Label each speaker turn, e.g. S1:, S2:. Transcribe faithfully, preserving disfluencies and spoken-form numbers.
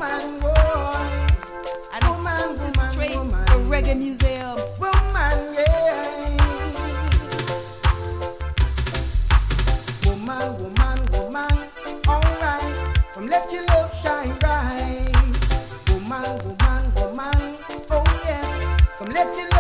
S1: woman, boy.
S2: An exclusive straight for Reggae Museum.
S1: Woman, yeah. Woman, woman, woman, alright. Come let your love shine bright. Woman, woman, woman, oh yes. Come let your